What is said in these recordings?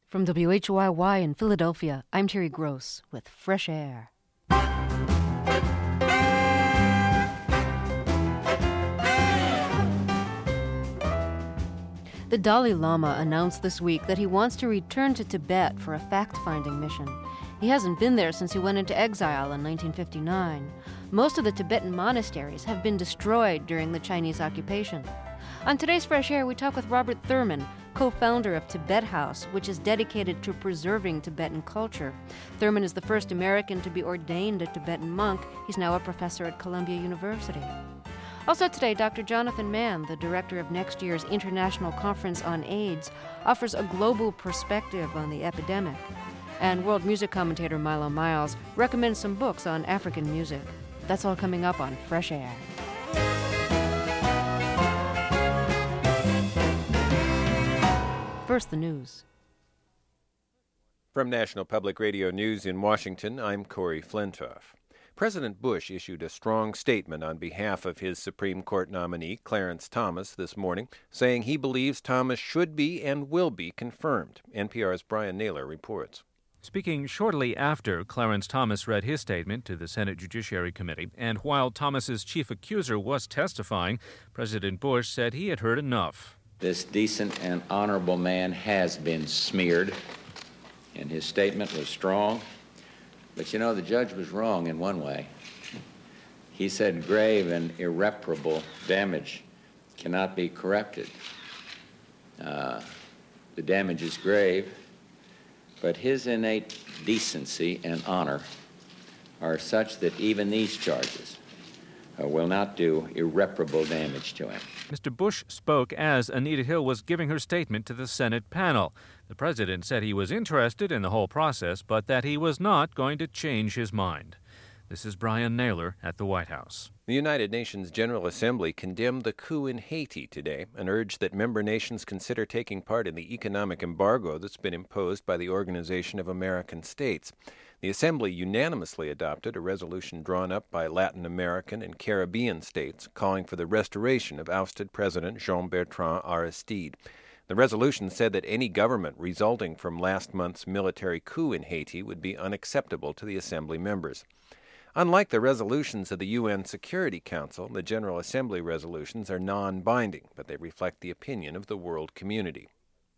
From WHYY in Philadelphia, I'm Terry Gross with Fresh Air. The Dalai Lama announced this week that he wants to return to Tibet for a fact-finding mission. He hasn't been there since he went into exile in 1959. Most of the Tibetan monasteries have been destroyed during the Chinese occupation. On today's Fresh Air, we talk with Robert Thurman, co-founder of Tibet House, which is dedicated to preserving Tibetan culture. Thurman is the first American to be ordained a Tibetan monk. He's now a professor at Columbia University. Also today, Dr. Jonathan Mann, the director of next year's International Conference on AIDS, offers a global perspective on the epidemic. And world music commentator Milo Miles recommends some books on African music. That's all coming up on Fresh Air. First, the news. From National Public Radio News in Washington, I'm Corey Flintoff. President Bush issued a strong statement on behalf of his Supreme Court nominee, Clarence Thomas, this morning, saying he believes Thomas should be and will be confirmed. NPR's Brian Naylor reports. Speaking shortly after Clarence Thomas read his statement to the Senate Judiciary Committee, and while Thomas's chief accuser was testifying, President Bush said he had heard enough. This decent and honorable man has been smeared, and his statement was strong. But you know, the judge was wrong in one way. He said grave and irreparable damage cannot be corrected. The damage is grave, but his innate decency and honor are such that even these charges will not do irreparable damage to him. Mr. Bush spoke as Anita Hill was giving her statement to the Senate panel. The president said he was interested in the whole process, but that he was not going to change his mind. This is Brian Naylor at the White House. The United Nations General Assembly condemned the coup in Haiti today and urged that member nations consider taking part in the economic embargo that's been imposed by the Organization of American States. The Assembly unanimously adopted a resolution drawn up by Latin American and Caribbean states calling for the restoration of ousted President Jean-Bertrand Aristide. The resolution said that any government resulting from last month's military coup in Haiti would be unacceptable to the Assembly members. Unlike the resolutions of the UN Security Council, the General Assembly resolutions are non-binding, but they reflect the opinion of the world community.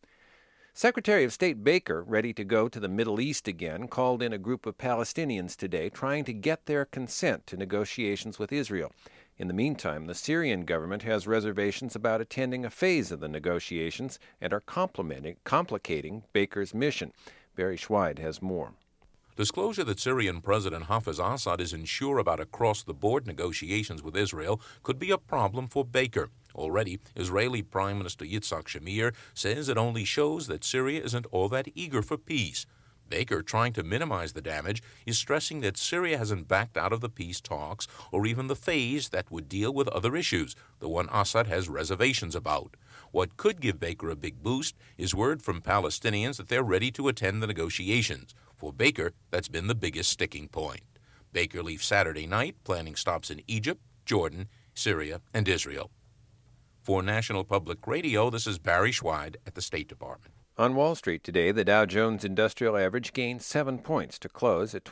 Secretary of State Baker, ready to go to the Middle East again, called in a group of Palestinians today trying to get their consent to negotiations with Israel. In the meantime, the Syrian government has reservations about attending a phase of the negotiations and are complicating Baker's mission. Barry Schweid has more. Disclosure that Syrian President Hafez Assad is unsure about across-the-board negotiations with Israel could be a problem for Baker. Already, Israeli Prime Minister Yitzhak Shamir says it only shows that Syria isn't all that eager for peace. Baker, trying to minimize the damage, is stressing that Syria hasn't backed out of the peace talks or even the phase that would deal with other issues, the one Assad has reservations about. What could give Baker a big boost is word from Palestinians that they're ready to attend the negotiations. For Baker, that's been the biggest sticking point. Baker leaves Saturday night, planning stops in Egypt, Jordan, Syria, and Israel. For National Public Radio, this is Barry Schweid at the State Department. On Wall Street today, the Dow Jones Industrial Average gained 7 points to close at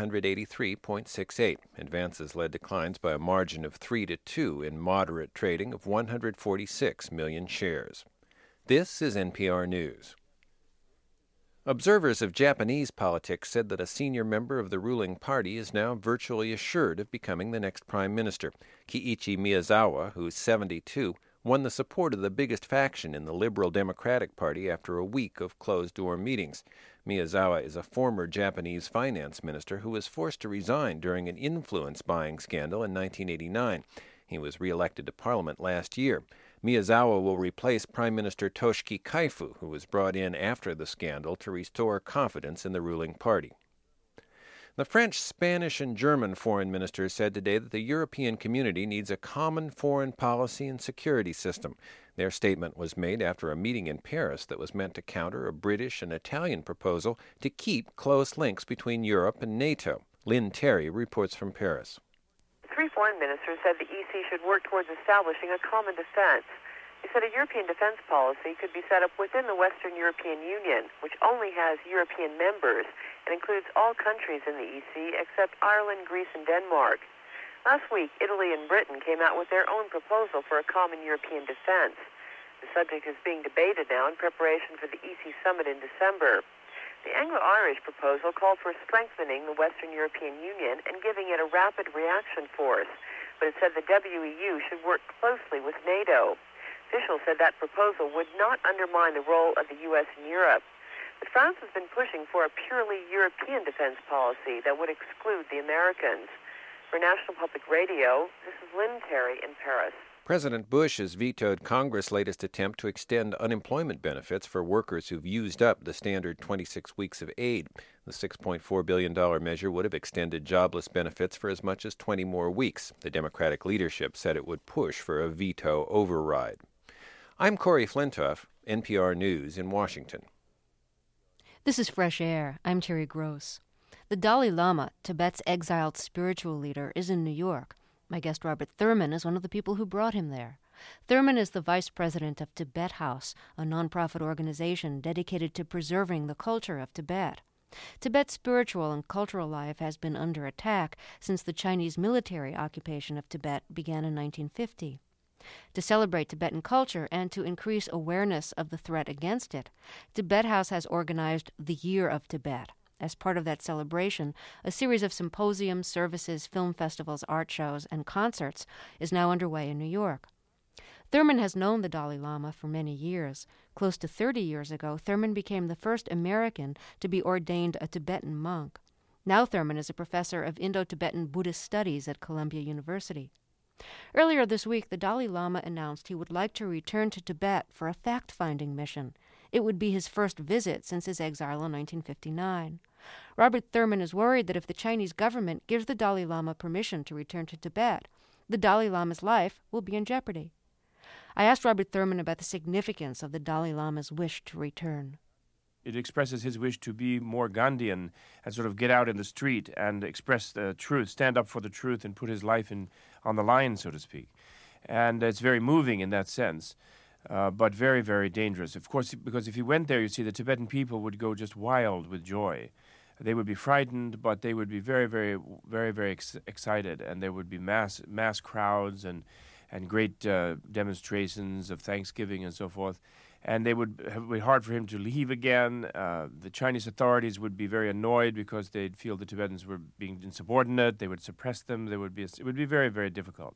2,983.68. Advances led declines by a margin of 3-2 in moderate trading of 146 million shares. This is NPR News. Observers of Japanese politics said that a senior member of the ruling party is now virtually assured of becoming the next prime minister. Kiichi Miyazawa, who's 72, won the support of the biggest faction in the Liberal Democratic Party after a week of closed-door meetings. Miyazawa is a former Japanese finance minister who was forced to resign during an influence-buying scandal in 1989. He was re-elected to Parliament last year. Miyazawa will replace Prime Minister Toshiki Kaifu, who was brought in after the scandal to restore confidence in the ruling party. The French, Spanish, and German foreign ministers said today that the European community needs a common foreign policy and security system. Their statement was made after a meeting in Paris that was meant to counter a British and Italian proposal to keep close links between Europe and NATO. Lynn Terry reports from Paris. Three foreign ministers said the EC should work towards establishing a common defense. He said a European defense policy could be set up within the Western European Union, which only has European members and includes all countries in the EC except Ireland, Greece, and Denmark. Last week, Italy and Britain came out with their own proposal for a common European defense. The subject is being debated now in preparation for the EC summit in December. The Anglo-Irish proposal called for strengthening the Western European Union and giving it a rapid reaction force, but it said the WEU should work closely with NATO. Officials said that proposal would not undermine the role of the U.S. in Europe. But France has been pushing for a purely European defense policy that would exclude the Americans. For National Public Radio, this is Lynn Terry in Paris. President Bush has vetoed Congress' latest attempt to extend unemployment benefits for workers who've used up the standard 26 weeks of aid. The $6.4 billion measure would have extended jobless benefits for as much as 20 more weeks. The Democratic leadership said it would push for a veto override. I'm Corey Flintoff, NPR News in Washington. This is Fresh Air. I'm Terry Gross. The Dalai Lama, Tibet's exiled spiritual leader, is in New York. My guest Robert Thurman is one of the people who brought him there. Thurman is the vice president of Tibet House, a nonprofit organization dedicated to preserving the culture of Tibet. Tibet's spiritual and cultural life has been under attack since the Chinese military occupation of Tibet began in 1950. To celebrate Tibetan culture and to increase awareness of the threat against it, Tibet House has organized the Year of Tibet. As part of that celebration, a series of symposiums, services, film festivals, art shows, and concerts is now underway in New York. Thurman has known the Dalai Lama for many years. Close to 30 years ago, Thurman became the first American to be ordained a Tibetan monk. Now Thurman is a professor of Indo-Tibetan Buddhist studies at Columbia University. Earlier this week, the Dalai Lama announced he would like to return to Tibet for a fact-finding mission. It would be his first visit since his exile in 1959. Robert Thurman is worried that if the Chinese government gives the Dalai Lama permission to return to Tibet, the Dalai Lama's life will be in jeopardy. I asked Robert Thurman about the significance of the Dalai Lama's wish to return. It expresses his wish to be more Gandhian and sort of get out in the street and express the truth, stand up for the truth and put his life on the line, so to speak. And it's very moving in that sense, but very, very dangerous. Of course, because if he went there, you see the Tibetan people would go just wild with joy. They would be frightened, but they would be very, very, very, very excited, and there would be mass crowds and great demonstrations of Thanksgiving and so forth. And it would be hard for him to leave again. The Chinese authorities would be very annoyed because they'd feel the Tibetans were being insubordinate. They would suppress them. It would be very, very difficult.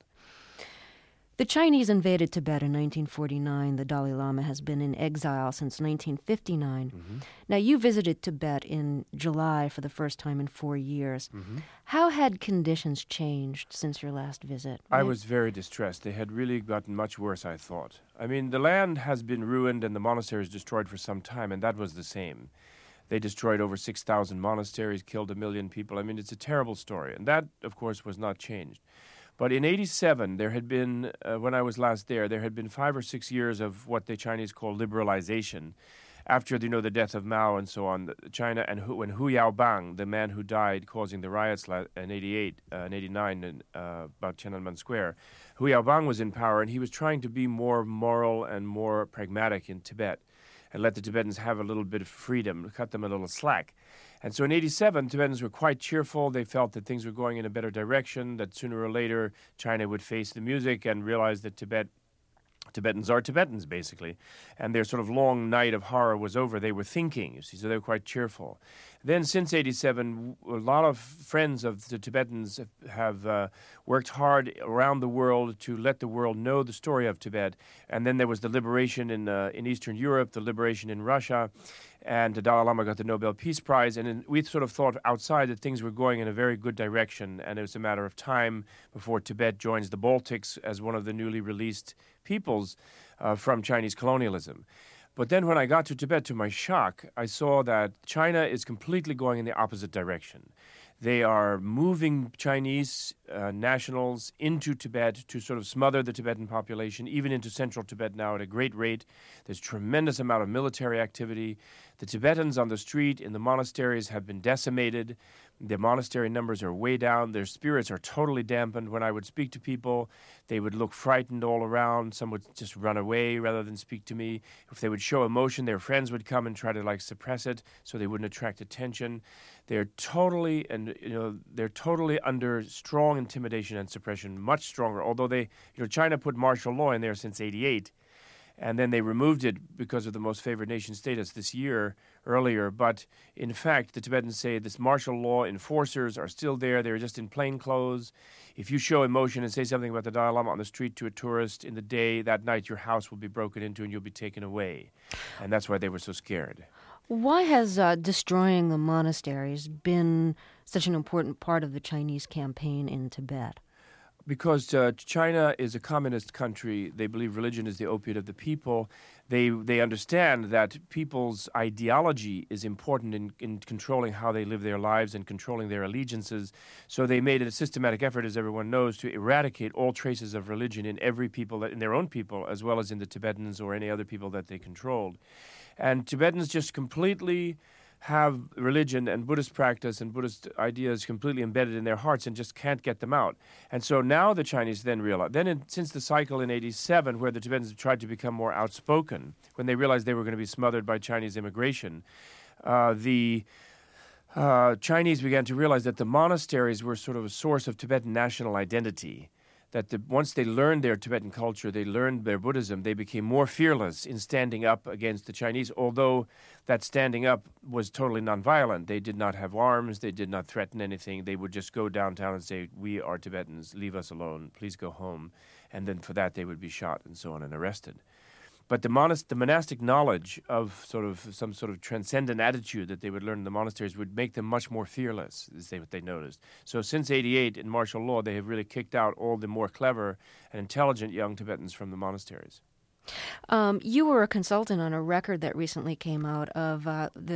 The Chinese invaded Tibet in 1949. The Dalai Lama has been in exile since 1959. Mm-hmm. Now, you visited Tibet in July for the first time in 4 years. Mm-hmm. How had conditions changed since your last visit? I was very distressed. They had really gotten much worse, I thought. I mean, the land has been ruined and the monasteries destroyed for some time, and that was the same. They destroyed over 6,000 monasteries, killed 1 million people. I mean, it's a terrible story. And that, of course, was not changed. But in 1987, there had been, when I was last there had been 5 or 6 years of what the Chinese call liberalization. After, the death of Mao and so on, China, and when Hu Yaobang, the man who died causing the riots in 88 and 89 about Tiananmen Square, Hu Yaobang was in power, and he was trying to be more moral and more pragmatic in Tibet and let the Tibetans have a little bit of freedom, cut them a little slack. And so in 1987, Tibetans were quite cheerful. They felt that things were going in a better direction, that sooner or later China would face the music and realize that Tibetans are Tibetans, basically. And their sort of long night of horror was over. They were thinking, you see, so they were quite cheerful. Then since 1987, a lot of friends of the Tibetans have worked hard around the world to let the world know the story of Tibet. And then there was the liberation in Eastern Europe, the liberation in Russia, and the Dalai Lama got the Nobel Peace Prize. And we sort of thought outside that things were going in a very good direction, and it was a matter of time before Tibet joins the Baltics as one of the newly released peoples from Chinese colonialism. But then when I got to Tibet, to my shock, I saw that China is completely going in the opposite direction. They are moving Chinese nationals into Tibet to sort of smother the Tibetan population, even into central Tibet now at a great rate. There's tremendous amount of military activity. The Tibetans on the street in the monasteries have been decimated. The monastery numbers are way down. Their spirits are totally dampened. When I would speak to people, they would look frightened all around. Some would just run away rather than speak to me. If they would show emotion, their friends would come and try to suppress it so they wouldn't attract attention. They're totally under strong intimidation and suppression, much stronger. Although China put martial law in there since '88. And then they removed it because of the most favored nation status this year earlier. But in fact, the Tibetans say this martial law enforcers are still there. They're just in plain clothes. If you show emotion and say something about the Dalai Lama on the street to a tourist in the day, that night your house will be broken into and you'll be taken away. And that's why they were so scared. Why has destroying the monasteries been such an important part of the Chinese campaign in Tibet? Because China is a communist country. They believe religion is the opiate of the people. They understand that people's ideology is important in controlling how they live their lives and controlling their allegiances. So they made a systematic effort, as everyone knows, to eradicate all traces of religion in every people, in their own people, as well as in the Tibetans or any other people that they controlled. And Tibetans just completely have religion and Buddhist practice and Buddhist ideas completely embedded in their hearts and just can't get them out. And so now the Chinese then realize, since the cycle in '87 where the Tibetans tried to become more outspoken, when they realized they were going to be smothered by Chinese immigration, the Chinese began to realize that the monasteries were sort of a source of Tibetan national identity. That once they learned their Tibetan culture, they learned their Buddhism, they became more fearless in standing up against the Chinese, although that standing up was totally nonviolent. They did not have arms, they did not threaten anything. They would just go downtown and say, "We are Tibetans, leave us alone, please go home." And then for that they would be shot and so on and arrested. But the monastic knowledge of some sort of transcendent attitude that they would learn in the monasteries would make them much more fearless, is what they noticed. So since '88 in martial law, they have really kicked out all the more clever and intelligent young Tibetans from the monasteries. You were a consultant on a record that recently came out of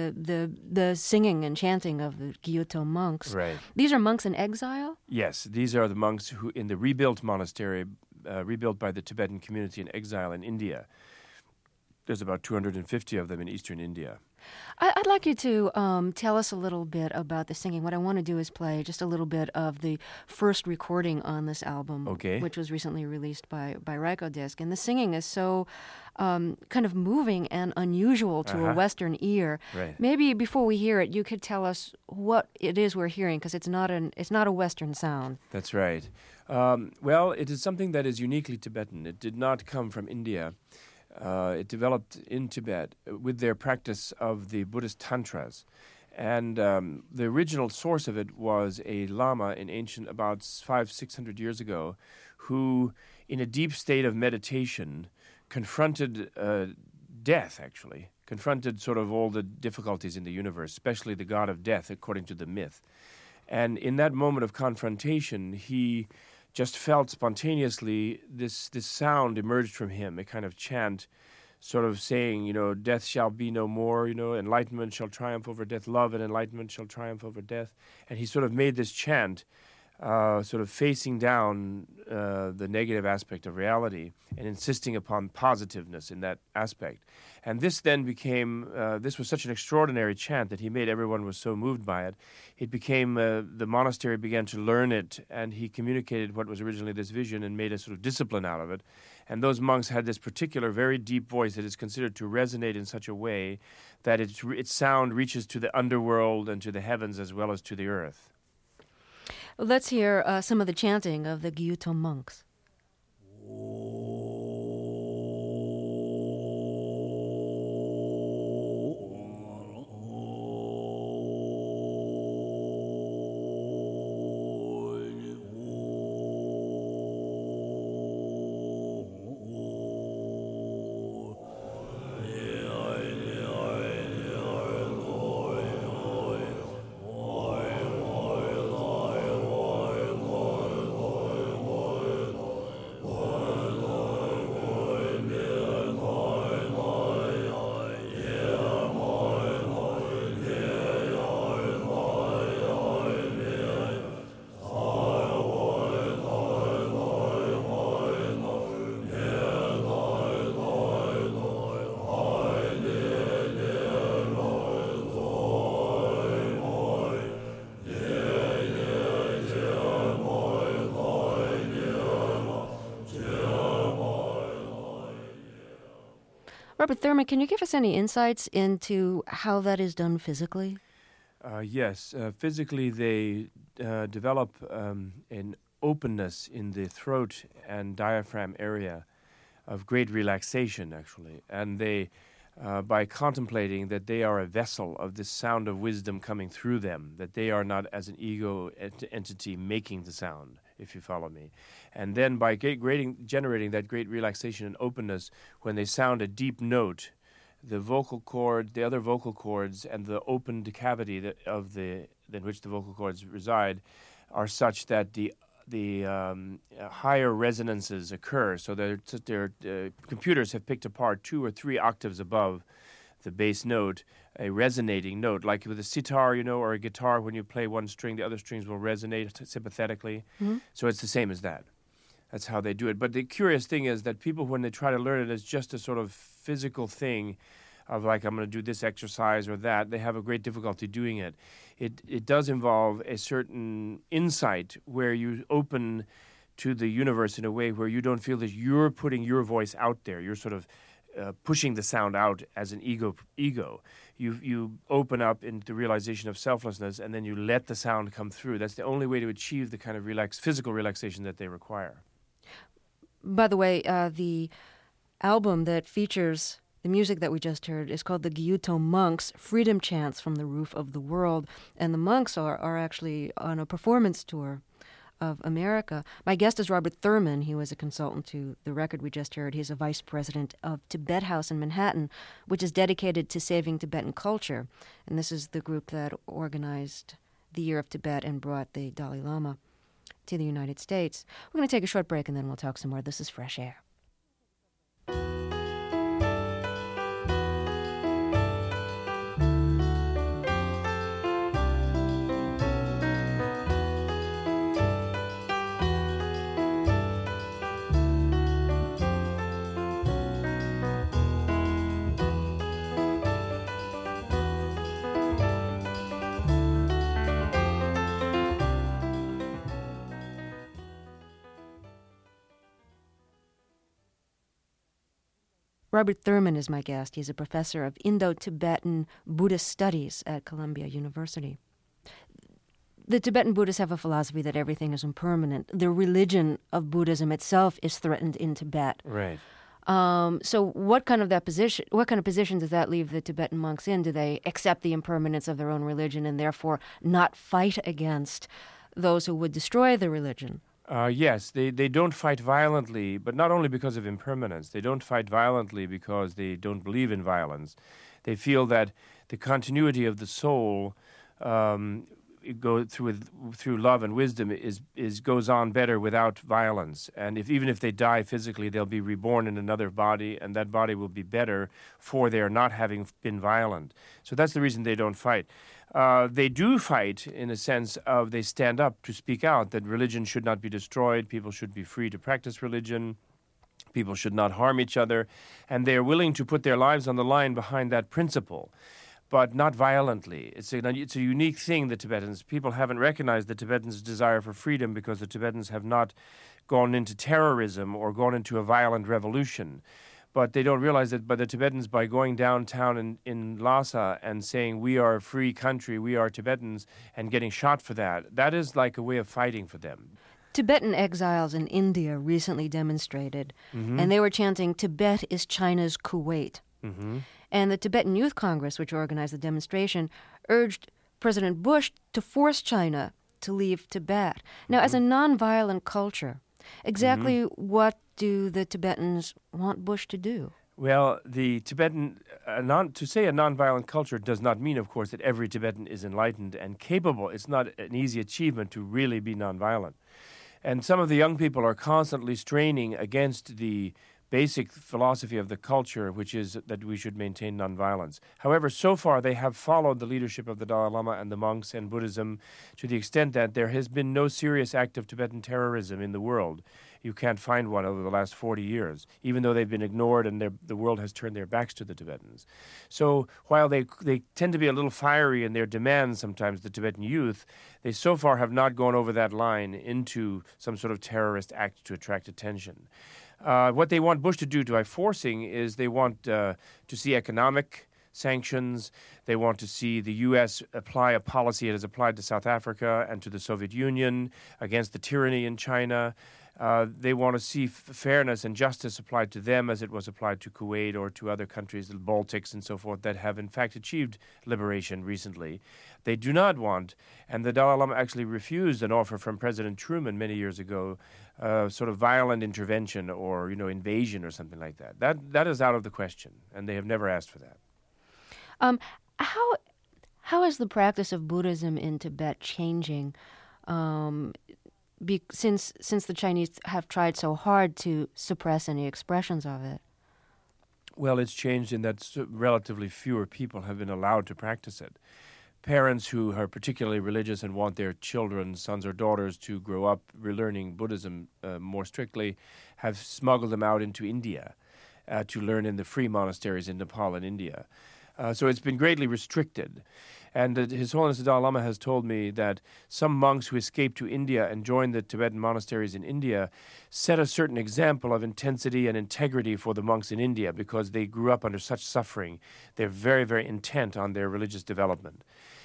the singing and chanting of the Gyuto monks. Right. These are monks in exile? Yes, these are the monks who in the rebuilt monastery, rebuilt by the Tibetan community in exile in India. There's about 250 of them in eastern India. I'd like you to tell us a little bit about the singing. What I want to do is play just a little bit of the first recording on this album, which was recently released by Rykodisc. And the singing is so kind of moving and unusual to a Western ear. Right. Maybe before we hear it, you could tell us what it is we're hearing, because it's not a Western sound. That's right. Well, it is something that is uniquely Tibetan. It did not come from India. It developed in Tibet with their practice of the Buddhist tantras. And the original source of it was a lama in about 500-600 years ago who, in a deep state of meditation, confronted death, actually, confronted sort of all the difficulties in the universe, especially the god of death, according to the myth. And in that moment of confrontation, he just felt spontaneously this sound emerged from him, a kind of chant sort of saying, death shall be no more, enlightenment shall triumph over death, love and enlightenment shall triumph over death. And he sort of made this chant sort of facing down the negative aspect of reality and insisting upon positiveness in that aspect. And this then became, this was such an extraordinary chant that he made everyone was so moved by it. It became, the monastery began to learn it, and he communicated what was originally this vision and made a sort of discipline out of it. And those monks had this particular very deep voice that is considered to resonate in such a way that its sound reaches to the underworld and to the heavens as well as to the earth. Let's hear some of the chanting of the Gyuto monks. Robert Thurman, can you give us any insights into how that is done physically? Yes. Physically, they develop an openness in the throat and diaphragm area of great relaxation, actually. And they, by contemplating that they are a vessel of this sound of wisdom coming through them, that they are not as an ego entity making the sound, if you follow me. And then by generating that great relaxation and openness, when they sound a deep note, the vocal cord, the other vocal cords, and the opened cavity in which the vocal cords reside are such that the higher resonances occur. So their computers have picked apart 2 or 3 octaves above the bass note, a resonating note, like with a sitar, or a guitar. When you play one string, the other strings will resonate sympathetically. Mm-hmm. So it's the same as that. That's how they do it. But the curious thing is that people, when they try to learn it as just a sort of physical thing of like, I'm going to do this exercise or that, they have a great difficulty doing it. It does involve a certain insight where you open to the universe in a way where you don't feel that you're putting your voice out there. You're sort of pushing the sound out as an ego. You open up into the realization of selflessness, and then you let the sound come through. That's the only way to achieve the kind of physical relaxation that they require. By the way, the album that features the music that we just heard is called the Gyuto Monks, Freedom Chants from the Roof of the World. And the monks are actually on a performance tour of America. My guest is Robert Thurman. He was a consultant to the record we just heard. He's a vice president of Tibet House in Manhattan, which is dedicated to saving Tibetan culture. And this is the group that organized the Year of Tibet and brought the Dalai Lama to the United States. We're going to take a short break and then we'll talk some more. This is Fresh Air. Robert Thurman is my guest. He's a professor of Indo-Tibetan Buddhist studies at Columbia University. The Tibetan Buddhists have a philosophy that everything is impermanent. The religion of Buddhism itself is threatened in Tibet. Right. So what kind of position does that leave the Tibetan monks in? Do they accept the impermanence of their own religion and therefore not fight against those who would destroy the religion? Yes, they don't fight violently, but not only because of impermanence. They don't fight violently because they don't believe in violence. They feel that the continuity of the soul go through love and wisdom goes on better without violence. And even if they die physically, they'll be reborn in another body, and that body will be better for their not having been violent. So that's the reason they don't fight. They do fight in a sense of they stand up to speak out that religion should not be destroyed, people should be free to practice religion, people should not harm each other, and they are willing to put their lives on the line behind that principle, but not violently. It's a unique thing, the Tibetans. People haven't recognized the Tibetans' desire for freedom because the Tibetans have not gone into terrorism or gone into a violent revolution. But they don't realize that the Tibetans, by going downtown in Lhasa and saying, we are a free country, we are Tibetans, and getting shot for that, that is like a way of fighting for them. Tibetan exiles in India recently demonstrated, and they were chanting, Tibet is China's Kuwait. Mm-hmm. And the Tibetan Youth Congress, which organized the demonstration, urged President Bush to force China to leave Tibet. Now, as a nonviolent culture, exactly what do the Tibetans want Bush to do? Well, the Tibetan, to say a nonviolent culture does not mean, of course, that every Tibetan is enlightened and capable. It's not an easy achievement to really be nonviolent. And some of the young people are constantly straining against the basic philosophy of the culture, which is that we should maintain nonviolence. However, so far they have followed the leadership of the Dalai Lama and the monks and Buddhism to the extent that there has been no serious act of Tibetan terrorism in the world. You can't find one over the last 40 years, even though they've been ignored and the world has turned their backs to the Tibetans. So while they tend to be a little fiery in their demands sometimes, the Tibetan youth, they so far have not gone over that line into some sort of terrorist act to attract attention. What they want Bush to do by forcing is they want to see economic sanctions. They want to see the U.S. apply a policy it has applied to South Africa and to the Soviet Union against the tyranny in China. They want to see fairness and justice applied to them as it was applied to Kuwait or to other countries, the Baltics and so forth, that have in fact achieved liberation recently. They do not want, and the Dalai Lama actually refused an offer from President Truman many years ago, sort of violent intervention or invasion or something like that. That is out of the question, and they have never asked for that. How is the practice of Buddhism in Tibet changing? Since the Chinese have tried so hard to suppress any expressions of it? Well, it's changed in that relatively fewer people have been allowed to practice it. Parents who are particularly religious and want their children, sons or daughters, to grow up learning Buddhism more strictly have smuggled them out into India to learn in the free monasteries in Nepal and India. So it's been greatly restricted. And His Holiness the Dalai Lama has told me that some monks who escaped to India and joined the Tibetan monasteries in India set a certain example of intensity and integrity for the monks in India because they grew up under such suffering. They're very, very intent on their religious development.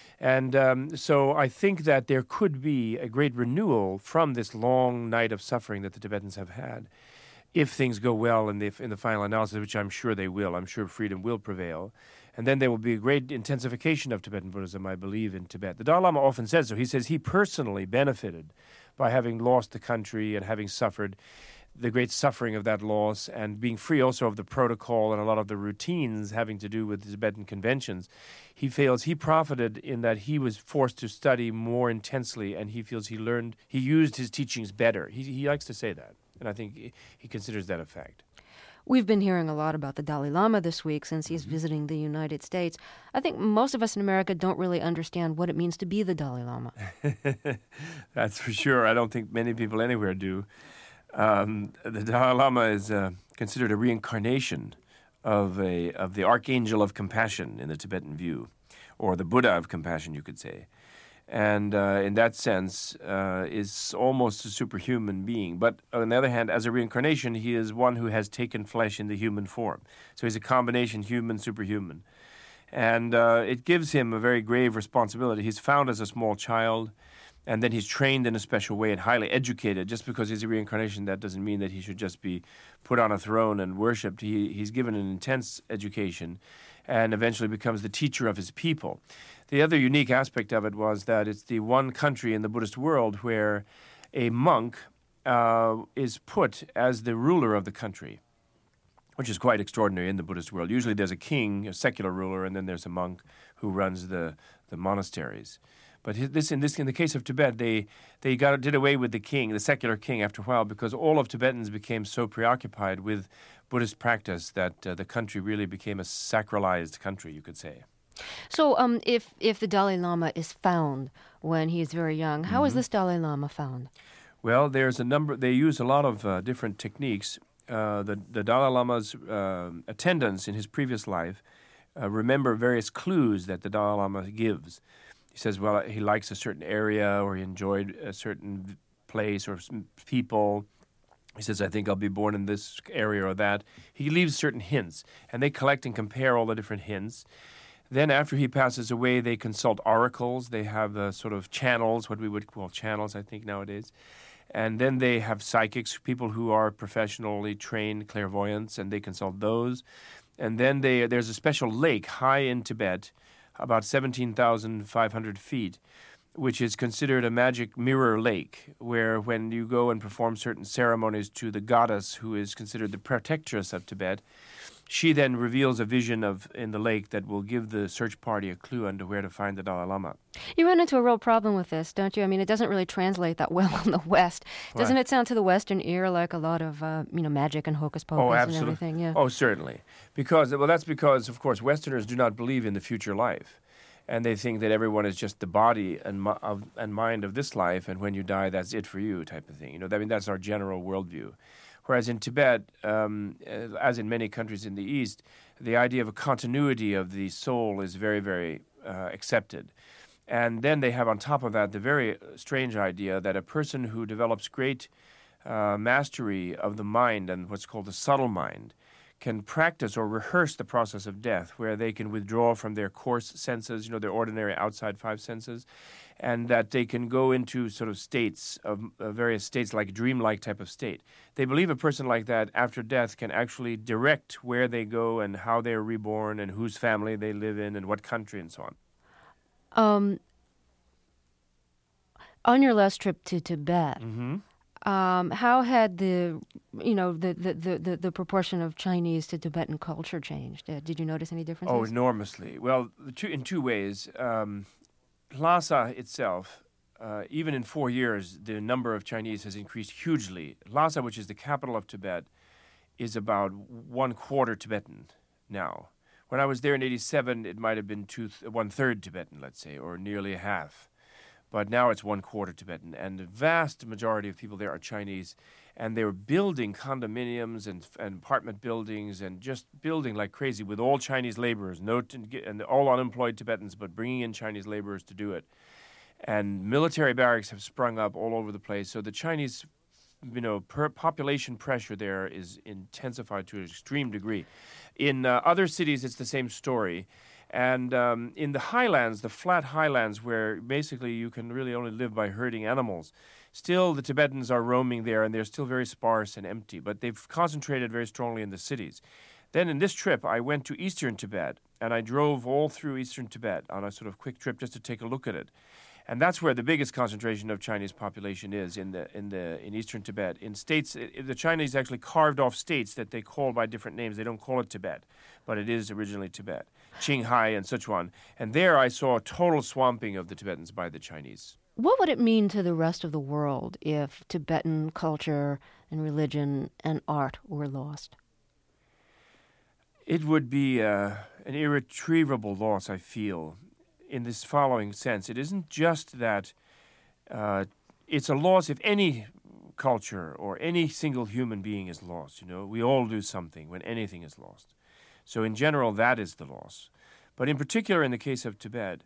And so I think that there could be a great renewal from this long night of suffering that the Tibetans have had if things go well in the final analysis, which I'm sure they will. I'm sure freedom will prevail. And then there will be a great intensification of Tibetan Buddhism, I believe, in Tibet. The Dalai Lama often says so. He says he personally benefited by having lost the country and having suffered the great suffering of that loss and being free also of the protocol and a lot of the routines having to do with the Tibetan conventions. He feels he profited in that he was forced to study more intensely, and he feels he used his teachings better. He likes to say that, and I think he considers that a fact. We've been hearing a lot about the Dalai Lama this week since he's visiting the United States. I think most of us in America don't really understand what it means to be the Dalai Lama. That's for sure. I don't think many people anywhere do. The Dalai Lama is considered a reincarnation of the Archangel of Compassion in the Tibetan view, or the Buddha of Compassion, you could say. And in that sense, is almost a superhuman being. But on the other hand, as a reincarnation, he is one who has taken flesh in the human form. So he's a combination human, superhuman. And it gives him a very grave responsibility. He's found as a small child, and then he's trained in a special way and highly educated. Just because he's a reincarnation, that doesn't mean that he should just be put on a throne and worshipped. He's given an intense education and eventually becomes the teacher of his people. The other unique aspect of it was that it's the one country in the Buddhist world where a monk is put as the ruler of the country, which is quite extraordinary in the Buddhist world. Usually there's a king, a secular ruler, and then there's a monk who runs the monasteries. But in the case of Tibet, they did away with the king, the secular king, after a while, because all of Tibetans became so preoccupied with Buddhist practice that the country really became a sacralized country, you could say. So if the Dalai Lama is found when he is very young, how is this Dalai Lama found? Well, there's a number. They use a lot of different techniques. The Dalai Lama's attendants in his previous life remember various clues that the Dalai Lama gives. He says, well, he likes a certain area or he enjoyed a certain place or people. He says, I think I'll be born in this area or that. He leaves certain hints, and they collect and compare all the different hints. Then after he passes away, they consult oracles. They have sort of channels, what we would call channels, I think, nowadays. And then they have psychics, people who are professionally trained clairvoyants, and they consult those. And then there's a special lake high in Tibet, about 17,500 feet, which is considered a magic mirror lake, where when you go and perform certain ceremonies to the goddess who is considered the protectress of Tibet, she then reveals a vision in the lake that will give the search party a clue on to where to find the Dalai Lama. You run into a real problem with this, don't you? I mean, it doesn't really translate that well in the West. Doesn't it sound to the Western ear like a lot of, magic and hocus pocus and everything? Yeah. Oh, certainly. That's because, of course, Westerners do not believe in the future life. And they think that everyone is just the body and mind of this life, and when you die, that's it for you, type of thing. That's our general worldview. Whereas in Tibet, as in many countries in the East, the idea of a continuity of the soul is very, very accepted. And then they have on top of that the very strange idea that a person who develops great mastery of the mind and what's called the subtle mind can practice or rehearse the process of death, where they can withdraw from their coarse senses, their ordinary outside five senses, and that they can go into sort of states of various states, like a dreamlike type of state. They believe a person like that after death can actually direct where they go and how they're reborn and whose family they live in and what country and so on. On your last trip to Tibet, Mm-hmm. How had the proportion of Chinese to Tibetan culture changed? Did you notice any differences? Oh, enormously. Well, in two ways. Lhasa itself, even in 4 years, the number of Chinese has increased hugely. Lhasa, which is the capital of Tibet, is about 1/4 Tibetan now. When I was there in 1987, it might have been 1/3 Tibetan, let's say, or nearly half. But now it's 1/4 Tibetan, and the vast majority of people there are Chinese, and they're building condominiums and apartment buildings and just building like crazy with all Chinese laborers, and all unemployed Tibetans, but bringing in Chinese laborers to do it. And military barracks have sprung up all over the place, so the Chinese, population pressure there is intensified to an extreme degree. In other cities, it's the same story. And in the highlands, the flat highlands, where basically you can really only live by herding animals, still the Tibetans are roaming there, and they're still very sparse and empty, but they've concentrated very strongly in the cities. Then in this trip, I went to eastern Tibet, and I drove all through eastern Tibet on a sort of quick trip just to take a look at it. And that's where the biggest concentration of Chinese population is, in eastern Tibet. In states, the Chinese actually carved off states that they call by different names. They don't call it Tibet, but it is originally Tibet. Qinghai and Sichuan. And there I saw a total swamping of the Tibetans by the Chinese. What would it mean to the rest of the world if Tibetan culture and religion and art were lost? It would be an irretrievable loss, I feel, in this following sense. It isn't just that it's a loss if any culture or any single human being is lost. We all lose something when anything is lost. So in general, that is the loss. But in particular, in the case of Tibet,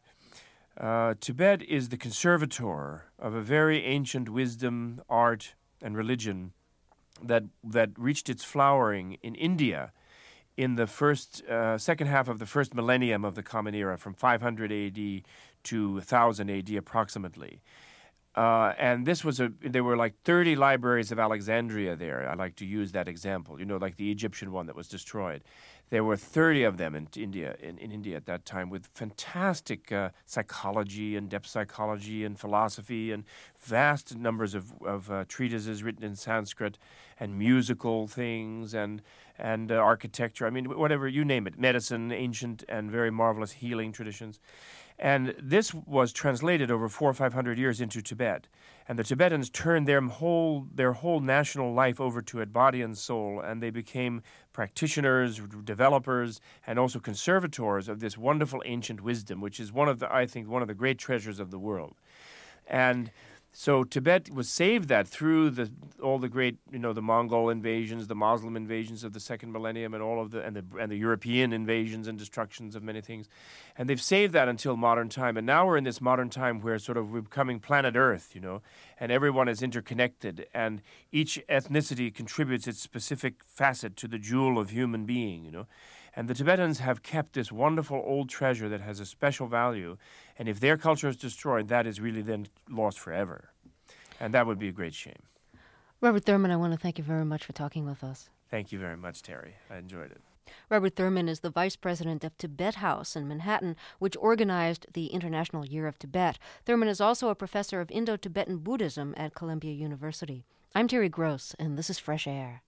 Tibet is the conservator of a very ancient wisdom, art, and religion that reached its flowering in India in the second half of the first millennium of the Common Era, from 500 AD to 1000 AD approximately. And there were like 30 libraries of Alexandria there. I like to use that example, like the Egyptian one that was destroyed. There were 30 of them in India at that time, with fantastic psychology and depth psychology and philosophy and vast numbers of treatises written in Sanskrit and musical things and architecture. I mean, whatever, you name it, medicine, ancient and very marvelous healing traditions. And this was translated over 400 or 500 years into Tibet. And the Tibetans turned their whole national life over to it, body and soul, and they became practitioners, developers, and also conservators of this wonderful ancient wisdom, which is one of the great treasures of the world. And so Tibet was saved that through all the great, the Mongol invasions, the Muslim invasions of the second millennium, and all of the European invasions and destructions of many things, and they've saved that until modern time. And now we're in this modern time where we're becoming planet Earth, and everyone is interconnected, and each ethnicity contributes its specific facet to the jewel of human being, And the Tibetans have kept this wonderful old treasure that has a special value. And if their culture is destroyed, that is really then lost forever. And that would be a great shame. Robert Thurman, I want to thank you very much for talking with us. Thank you very much, Terry. I enjoyed it. Robert Thurman is the vice president of Tibet House in Manhattan, which organized the International Year of Tibet. Thurman is also a professor of Indo-Tibetan Buddhism at Columbia University. I'm Terry Gross, and this is Fresh Air.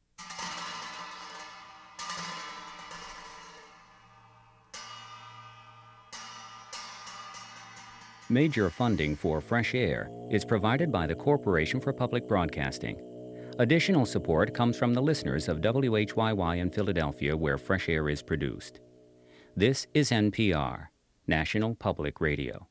Major funding for Fresh Air is provided by the Corporation for Public Broadcasting. Additional support comes from the listeners of WHYY in Philadelphia, where Fresh Air is produced. This is NPR, National Public Radio.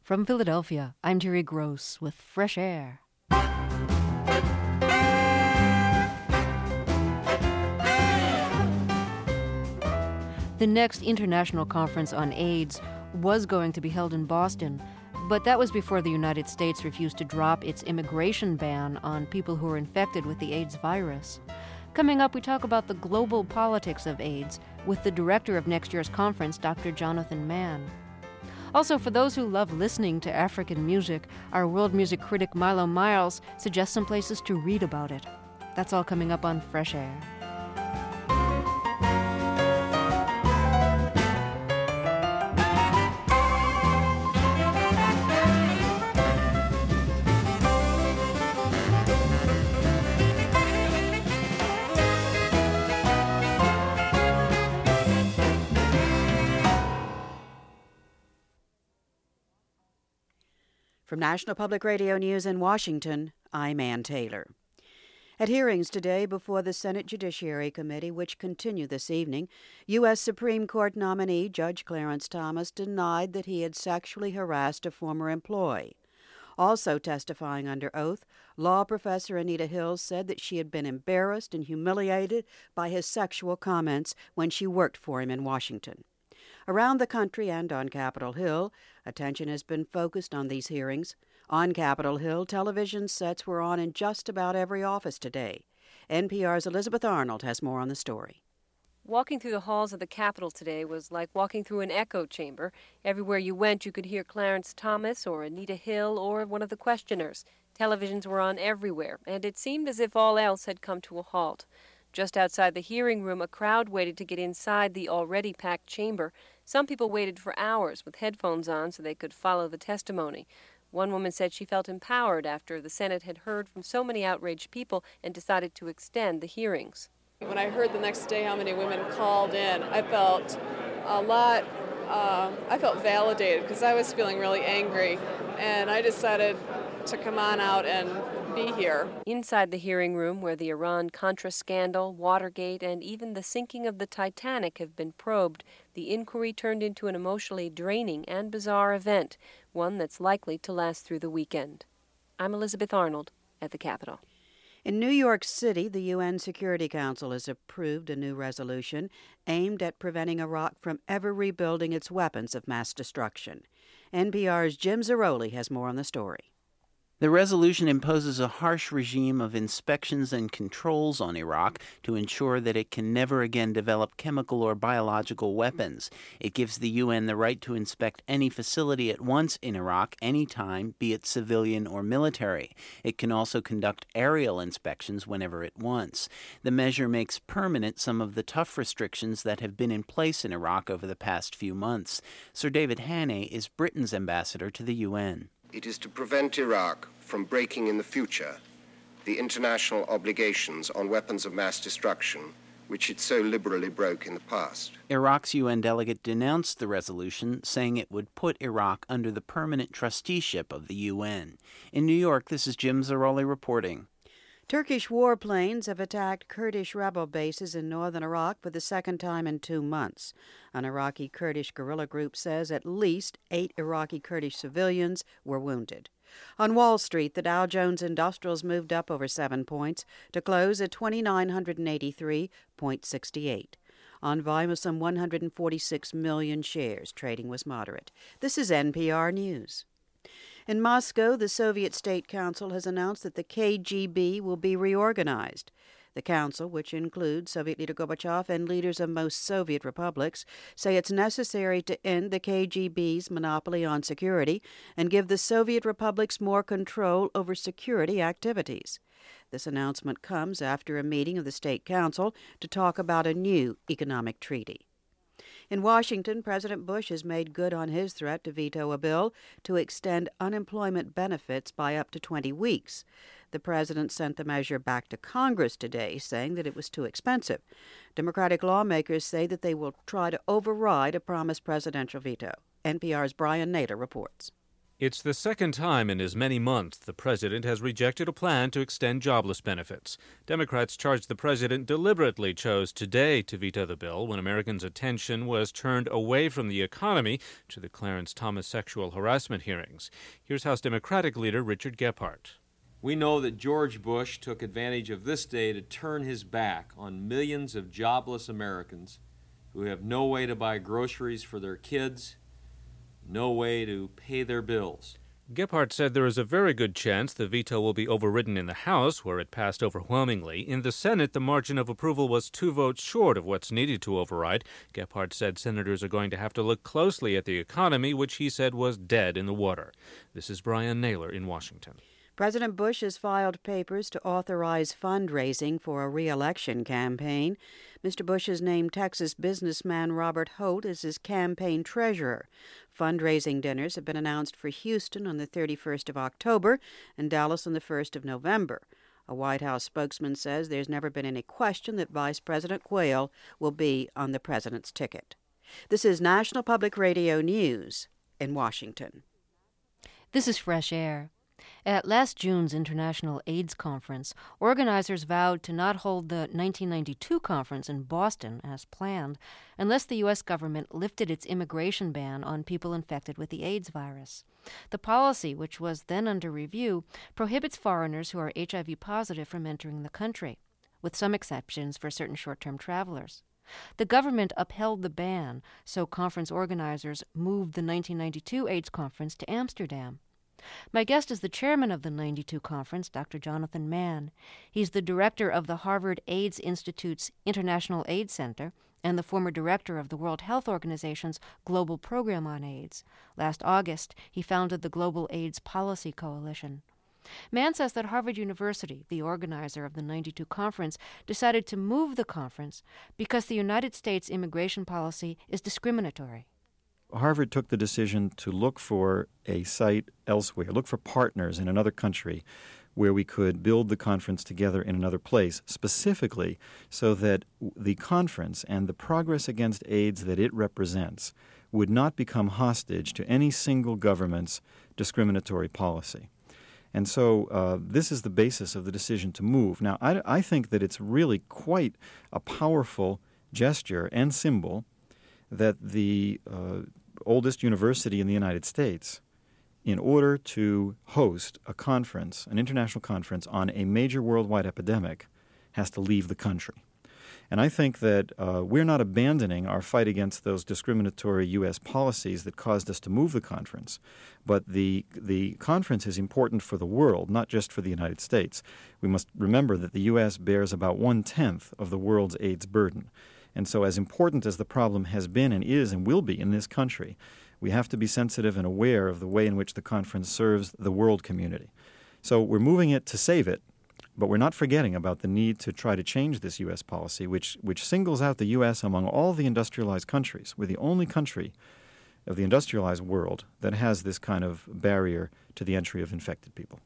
From Philadelphia, I'm Terry Gross with Fresh Air. The next international conference on AIDS was going to be held in Boston, but that was before the United States refused to drop its immigration ban on people who were infected with the AIDS virus. Coming up, we talk about the global politics of AIDS with the director of next year's conference, Dr. Jonathan Mann. Also, for those who love listening to African music, our world music critic Milo Miles suggests some places to read about it. That's all coming up on Fresh Air. From National Public Radio News in Washington, I'm Ann Taylor. At hearings today before the Senate Judiciary Committee, which continue this evening, U.S. Supreme Court nominee Judge Clarence Thomas denied that he had sexually harassed a former employee. Also testifying under oath, law professor Anita Hill said that she had been embarrassed and humiliated by his sexual comments when she worked for him in Washington. Around the country and on Capitol Hill, attention has been focused on these hearings. On Capitol Hill, television sets were on in just about every office today. NPR's Elizabeth Arnold has more on the story. Walking through the halls of the Capitol today was like walking through an echo chamber. Everywhere you went, you could hear Clarence Thomas or Anita Hill or one of the questioners. Televisions were on everywhere, and it seemed as if all else had come to a halt. Just outside the hearing room, a crowd waited to get inside the already packed chamber. Some people waited for hours with headphones on so they could follow the testimony. One woman said she felt empowered after the Senate had heard from so many outraged people and decided to extend the hearings. When I heard the next day how many women called in, I felt I felt validated because I was feeling really angry, and I decided to come on out and be here. Inside the hearing room, where the Iran-Contra scandal, Watergate, and even the sinking of the Titanic have been probed, the inquiry turned into an emotionally draining and bizarre event, one that's likely to last through the weekend. I'm Elizabeth Arnold at the Capitol. In New York City, the UN Security Council has approved a new resolution aimed at preventing Iraq from ever rebuilding its weapons of mass destruction. NPR's Jim Zarroli has more on the story. The resolution imposes a harsh regime of inspections and controls on Iraq to ensure that it can never again develop chemical or biological weapons. It gives the UN the right to inspect any facility at once in Iraq, anytime, be it civilian or military. It can also conduct aerial inspections whenever it wants. The measure makes permanent some of the tough restrictions that have been in place in Iraq over the past few months. Sir David Hannay is Britain's ambassador to the UN. It is to prevent Iraq from breaking in the future the international obligations on weapons of mass destruction, which it so liberally broke in the past. Iraq's UN delegate denounced the resolution, saying it would put Iraq under the permanent trusteeship of the UN. In New York, this is Jim Zarroli reporting. Turkish warplanes have attacked Kurdish rebel bases in northern Iraq for the second time in 2 months. An Iraqi Kurdish guerrilla group says at least 8 Iraqi Kurdish civilians were wounded. On Wall Street, the Dow Jones Industrials moved up over 7 points to close at 2,983.68. On volume of some 146 million shares, trading was moderate. This is NPR News. In Moscow, the Soviet State Council has announced that the KGB will be reorganized. The council, which includes Soviet leader Gorbachev and leaders of most Soviet republics, say it's necessary to end the KGB's monopoly on security and give the Soviet republics more control over security activities. This announcement comes after a meeting of the State Council to talk about a new economic treaty. In Washington, President Bush has made good on his threat to veto a bill to extend unemployment benefits by up to 20 weeks. The president sent the measure back to Congress today, saying that it was too expensive. Democratic lawmakers say that they will try to override a promised presidential veto. NPR's Brian Nader reports. It's the second time in as many months the president has rejected a plan to extend jobless benefits. Democrats charge the president deliberately chose today to veto the bill when Americans' attention was turned away from the economy to the Clarence Thomas sexual harassment hearings. Here's House Democratic leader Richard Gephardt. We know that George Bush took advantage of this day to turn his back on millions of jobless Americans who have no way to buy groceries for their kids, no way to pay their bills. Gephardt said there is a very good chance the veto will be overridden in the House, where it passed overwhelmingly. In the Senate, the margin of approval was 2 votes short of what's needed to override. Gephardt said senators are going to have to look closely at the economy, which he said was dead in the water. This is Brian Naylor in Washington. President Bush has filed papers to authorize fundraising for a re-election campaign. Mr. Bush has named Texas businessman Robert Holt as his campaign treasurer. Fundraising dinners have been announced for Houston on the 31st of October and Dallas on the 1st of November. A White House spokesman says there's never been any question that Vice President Quayle will be on the president's ticket. This is National Public Radio News in Washington. This is Fresh Air. At last June's International AIDS Conference, organizers vowed to not hold the 1992 conference in Boston as planned unless the U.S. government lifted its immigration ban on people infected with the AIDS virus. The policy, which was then under review, prohibits foreigners who are HIV positive from entering the country, with some exceptions for certain short-term travelers. The government upheld the ban, so conference organizers moved the 1992 AIDS conference to Amsterdam. My guest is the chairman of the 92 conference, Dr. Jonathan Mann. He's the director of the Harvard AIDS Institute's International AIDS Center and the former director of the World Health Organization's Global Program on AIDS. Last August, he founded the Global AIDS Policy Coalition. Mann says that Harvard University, the organizer of the 92 conference, decided to move the conference because the United States immigration policy is discriminatory. Harvard took the decision to look for a site elsewhere, look for partners in another country where we could build the conference together in another place, specifically so that the conference and the progress against AIDS that it represents would not become hostage to any single government's discriminatory policy. And so this is the basis of the decision to move. Now, I think that it's really quite a powerful gesture and symbol that the oldest university in the United States, in order to host a conference, an international conference on a major worldwide epidemic, has to leave the country. And I think that we're not abandoning our fight against those discriminatory U.S. policies that caused us to move the conference, but the conference is important for the world, not just for the United States. We must remember that the U.S. bears about 1/10 of the world's AIDS burden. And so as important as the problem has been and is and will be in this country, we have to be sensitive and aware of the way in which the conference serves the world community. So we're moving it to save it, but we're not forgetting about the need to try to change this U.S. policy, which singles out the U.S. among all the industrialized countries. We're the only country of the industrialized world that has this kind of barrier to the entry of infected people.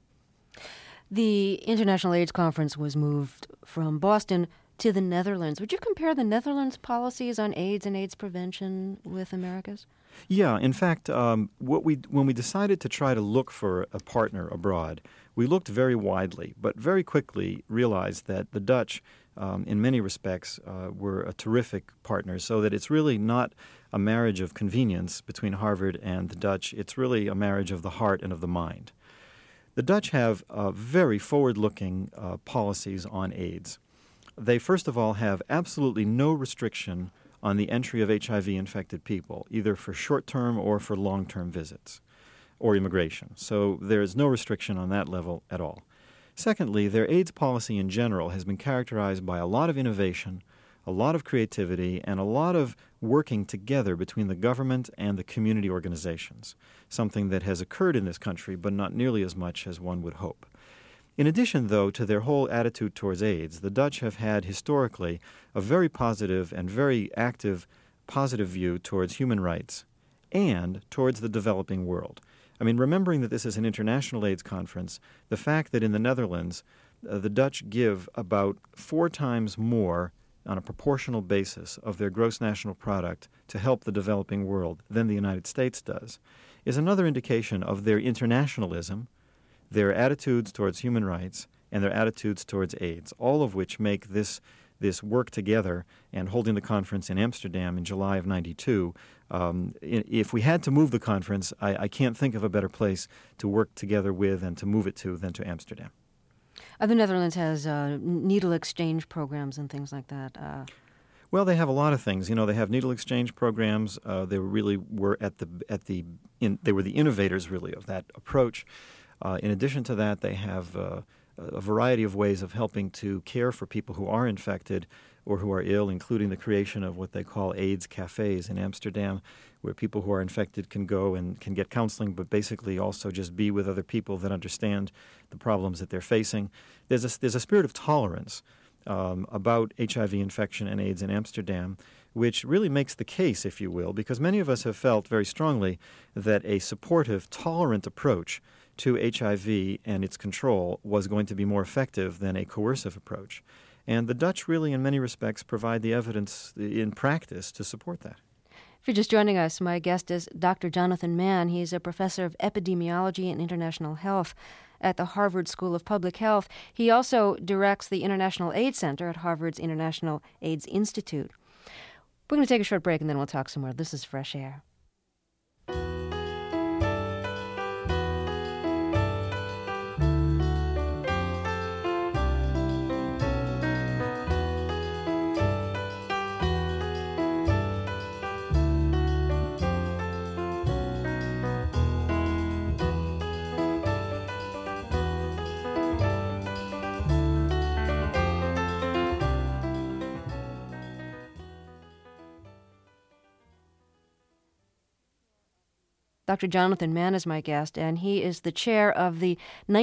The International AIDS Conference was moved from Boston to the Netherlands. Would you compare the Netherlands' policies on AIDS and AIDS prevention with America's? Yeah, in fact, when we decided to try to look for a partner abroad, we looked very widely, but very quickly realized that the Dutch, in many respects, were a terrific partner, so that it's really not a marriage of convenience between Harvard and the Dutch. It's really a marriage of the heart and of the mind. The Dutch have very forward-looking policies on AIDS. They, first of all, have absolutely no restriction on the entry of HIV-infected people, either for short-term or for long-term visits or immigration. So there is no restriction on that level at all. Secondly, their AIDS policy in general has been characterized by a lot of innovation, a lot of creativity, and a lot of working together between the government and the community organizations, something that has occurred in this country, but not nearly as much as one would hope. In addition, though, to their whole attitude towards AIDS, the Dutch have had historically a very positive and very active, positive view towards human rights and towards the developing world. I mean, remembering that this is an international AIDS conference, the fact that in the Netherlands, the Dutch give about 4 times more on a proportional basis of their gross national product to help the developing world than the United States does is another indication of their internationalism, their attitudes towards human rights, and their attitudes towards AIDS, all of which make this work together and holding the conference in Amsterdam in July of '92. If we had to move the conference, I can't think of a better place to work together with and to move it to than to Amsterdam. The Netherlands has needle exchange programs and things like that. Well, they have a lot of things. You know, they have needle exchange programs. They really were they were the innovators really of that approach. In addition to that, they have a variety of ways of helping to care for people who are infected or who are ill, including the creation of what they call AIDS cafes in Amsterdam, where people who are infected can go and can get counseling, but basically also just be with other people that understand the problems that they're facing. There's a spirit of tolerance about HIV infection and AIDS in Amsterdam, which really makes the case, if you will, because many of us have felt very strongly that a supportive, tolerant approach to HIV and its control was going to be more effective than a coercive approach. And the Dutch really, in many respects, provide the evidence in practice to support that. If you're just joining us, my guest is Dr. Jonathan Mann. He's a professor of epidemiology and international health at the Harvard School of Public Health. He also directs the International AIDS Center at Harvard's International AIDS Institute. We're going to take a short break and then we'll talk some more. This is Fresh Air. Dr. Jonathan Mann is my guest, and he is the chair of the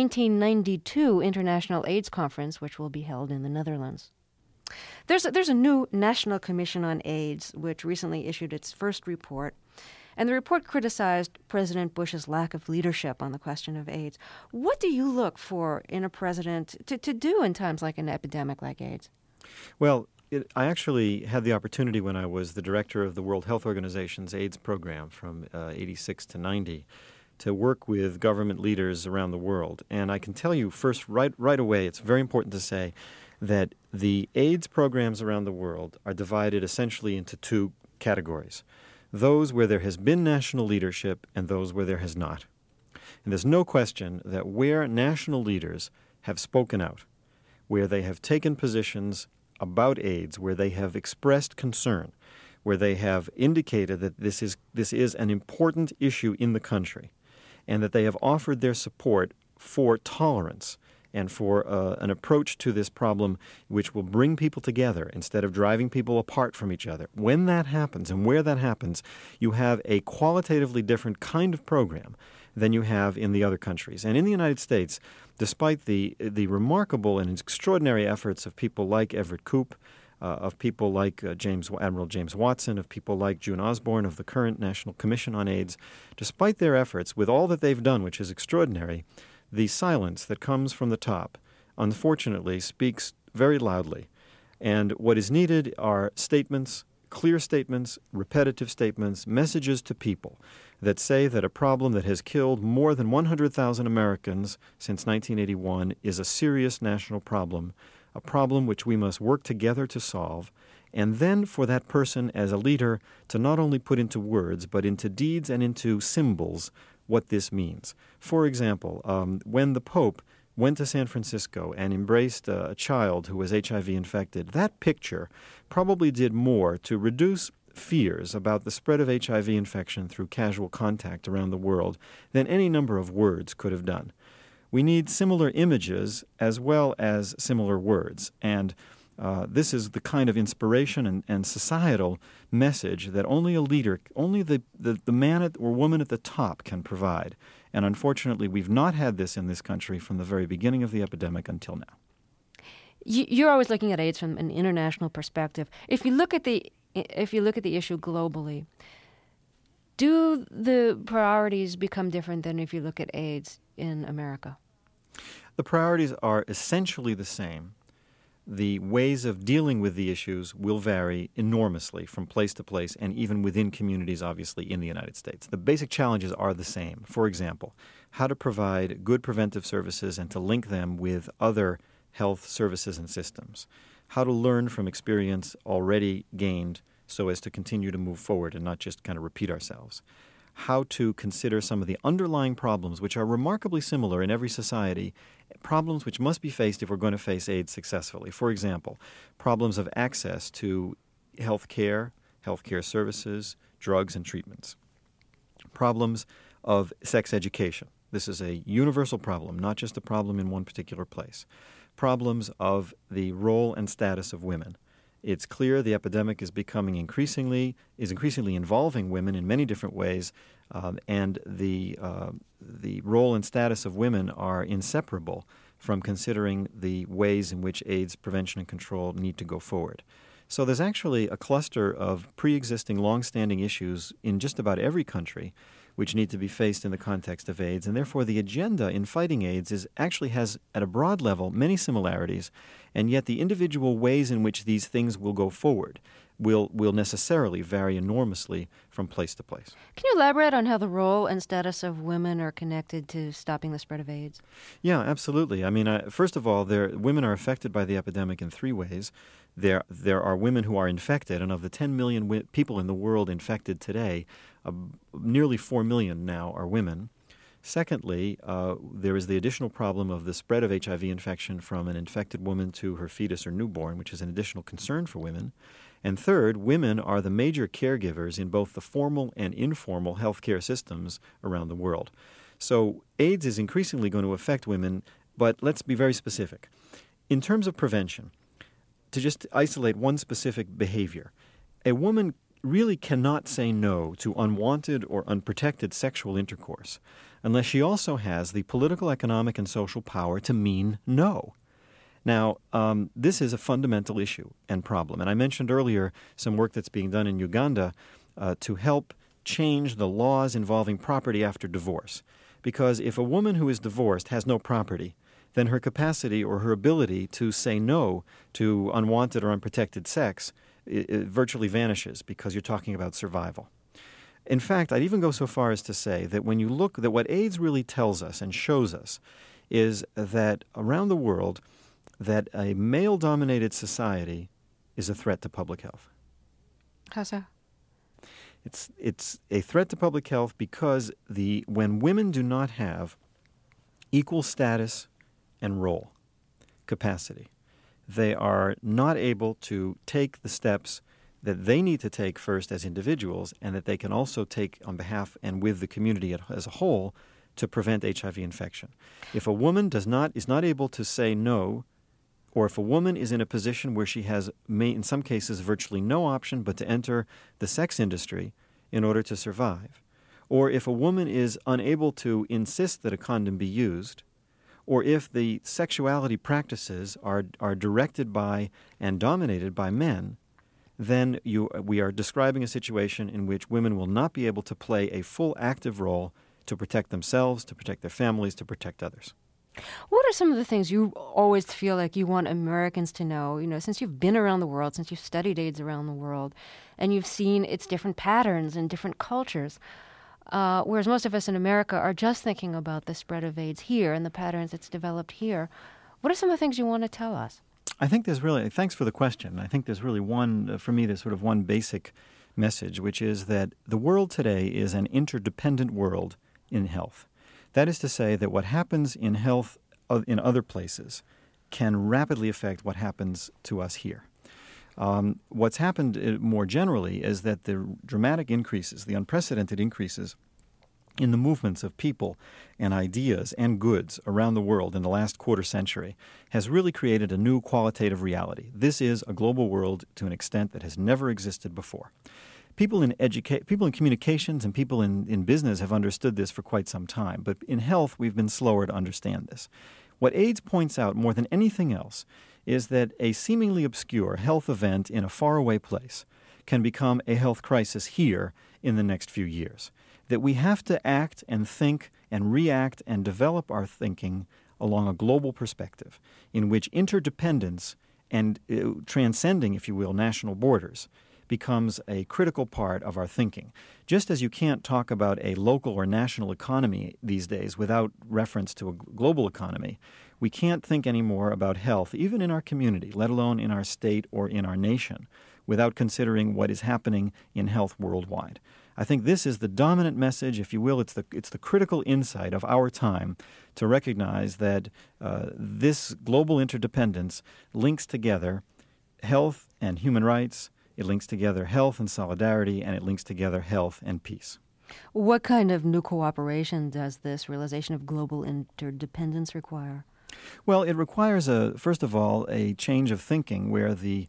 1992 International AIDS Conference, which will be held in the Netherlands. There's a new National Commission on AIDS, which recently issued its first report, and the report criticized President Bush's lack of leadership on the question of AIDS. What do you look for in a president to do in times like an epidemic like AIDS? Well, I actually had the opportunity when I was the director of the World Health Organization's AIDS program from 86 to 90 to work with government leaders around the world. And I can tell you first, right away, it's very important to say that the AIDS programs around the world are divided essentially into two categories. Those where there has been national leadership and those where there has not. And there's no question that where national leaders have spoken out, where they have taken positions about AIDS, where they have expressed concern, where they have indicated that this is an important issue in the country, and that they have offered their support for tolerance and for an approach to this problem which will bring people together instead of driving people apart from each other. When that happens and where that happens, you have a qualitatively different kind of program than you have in the other countries. And in the United States, despite the remarkable and extraordinary efforts of people like Everett Koop, of people like Admiral James Watson, of people like June Osborne of the current National Commission on AIDS, despite their efforts, with all that they've done, which is extraordinary, the silence that comes from the top, unfortunately, speaks very loudly. And what is needed are statements, clear statements, repetitive statements, messages to people that say that a problem that has killed more than 100,000 Americans since 1981 is a serious national problem, a problem which we must work together to solve, and then for that person as a leader to not only put into words but into deeds and into symbols what this means. For example, when the Pope went to San Francisco and embraced a child who was HIV infected, that picture probably did more to reduce fears about the spread of HIV infection through casual contact around the world than any number of words could have done. We need similar images as well as similar words, and this is the kind of inspiration and societal message that only a leader, only the man or woman at the top can provide. And unfortunately, we've not had this in this country from the very beginning of the epidemic until now. You're always looking at AIDS from an international perspective. If you look at the issue globally, do the priorities become different than if you look at AIDS in America? The priorities are essentially the same. the ways of dealing with the issues will vary enormously from place to place and even within communities, obviously, in the United States. The basic challenges are the same. For example, how to provide good preventive services and to link them with other health services and systems. How to learn from experience already gained so as to continue to move forward and not just kind of repeat ourselves. How to consider some of the underlying problems, which are remarkably similar in every society, problems which must be faced if we're going to face AIDS successfully. For example, problems of access to health care services, drugs, and treatments. Problems of sex education. This is a universal problem, not just a problem in one particular place. Problems of the role and status of women. It's clear the epidemic is increasingly involving women in many different ways, and the role and status of women are inseparable from considering the ways in which AIDS prevention and control need to go forward. So there's actually a cluster of pre-existing, long-standing issues in just about every country which need to be faced in the context of AIDS, and therefore the agenda in fighting AIDS actually has, at a broad level, many similarities, and yet the individual ways in which these things will go forward will necessarily vary enormously from place to place. Can you elaborate on how the role and status of women are connected to stopping the spread of AIDS? Yeah, absolutely. I mean, first of all, women are affected by the epidemic in three ways. There are women who are infected, and of the 10 million people in the world infected today, nearly 4 million now are women. Secondly, there is the additional problem of the spread of HIV infection from an infected woman to her fetus or newborn, which is an additional concern for women. And third, women are the major caregivers in both the formal and informal healthcare systems around the world. So AIDS is increasingly going to affect women, but let's be very specific. In terms of prevention, to just isolate one specific behavior, a woman really cannot say no to unwanted or unprotected sexual intercourse unless she also has the political, economic, and social power to mean no. Now, this is a fundamental issue and problem. And I mentioned earlier some work that's being done in Uganda to help change the laws involving property after divorce. Because if a woman who is divorced has no property, then her capacity or her ability to say no to unwanted or unprotected sex it virtually vanishes because you're talking about survival. In fact, I'd even go so far as to say that when you look, that what AIDS really tells us and shows us is that around the world, that a male-dominated society is a threat to public health. How so? It's a threat to public health because when women do not have equal status and role, capacity, they are not able to take the steps that they need to take first as individuals and that they can also take on behalf and with the community as a whole to prevent HIV infection. If a woman is not able to say no, or if a woman is in a position where she has, in some cases, virtually no option but to enter the sex industry in order to survive, or if a woman is unable to insist that a condom be used, or if the sexuality practices are directed by and dominated by men, then we are describing a situation in which women will not be able to play a full active role to protect themselves, to protect their families, to protect others. What are some of the things you always feel like you want Americans to know, since you've been around the world, since you've studied AIDS around the world, and you've seen its different patterns and different cultures, whereas most of us in America are just thinking about the spread of AIDS here and the patterns it's developed here. What are some of the things you want to tell us? I think thanks for the question. I think there's really there's sort of one basic message, which is that the world today is an interdependent world in health. That is to say that what happens in health in other places can rapidly affect what happens to us here. What's happened more generally is that the dramatic increases, the unprecedented increases in the movements of people and ideas and goods around the world in the last quarter century has really created a new qualitative reality. This is a global world to an extent that has never existed before. People in communications and people in business have understood this for quite some time, but in health we've been slower to understand this. What AIDS points out more than anything else is that a seemingly obscure health event in a faraway place can become a health crisis here in the next few years. That we have to act and think and react and develop our thinking along a global perspective in which interdependence and transcending, if you will, national borders becomes a critical part of our thinking. Just as you can't talk about a local or national economy these days without reference to a global economy, we can't think anymore about health, even in our community, let alone in our state or in our nation, without considering what is happening in health worldwide. I think this is the dominant message, if you will. It's the critical insight of our time to recognize that this global interdependence links together health and human rights, it links together health and solidarity, and it links together health and peace. What kind of new cooperation does this realization of global interdependence require? Well, it requires, first of all, a change of thinking where the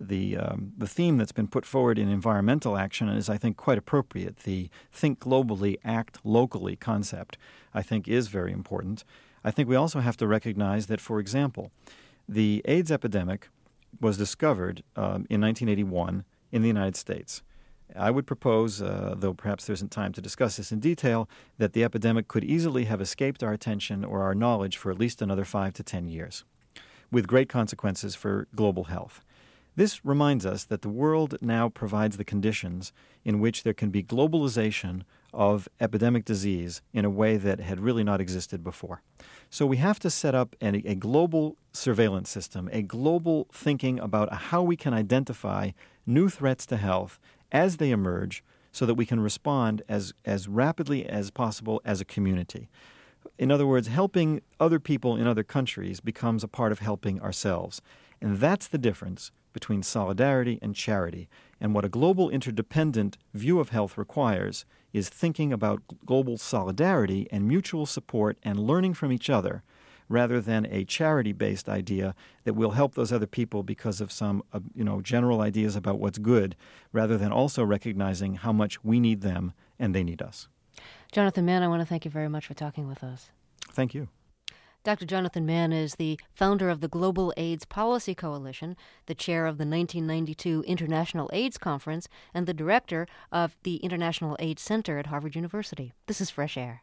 theme that's been put forward in environmental action is, I think, quite appropriate. The think globally, act locally concept, I think, is very important. I think we also have to recognize that, for example, the AIDS epidemic was discovered in 1981 in the United States. I would propose, though perhaps there isn't time to discuss this in detail, that the epidemic could easily have escaped our attention or our knowledge for at least another 5 to 10 years, with great consequences for global health. This reminds us that the world now provides the conditions in which there can be globalization of epidemic disease in a way that had really not existed before. So we have to set up a global surveillance system, a global thinking about how we can identify new threats to health as they emerge so that we can respond as rapidly as possible as a community. In other words, helping other people in other countries becomes a part of helping ourselves. And that's the difference between solidarity and charity. And what a global interdependent view of health requires is thinking about global solidarity and mutual support and learning from each other rather than a charity-based idea that will help those other people because of some general ideas about what's good, rather than also recognizing how much we need them and they need us. Jonathan Mann, I want to thank you very much for talking with us. Thank you. Dr. Jonathan Mann is the founder of the Global AIDS Policy Coalition, the chair of the 1992 International AIDS Conference, and the director of the International AIDS Center at Harvard University. This is Fresh Air.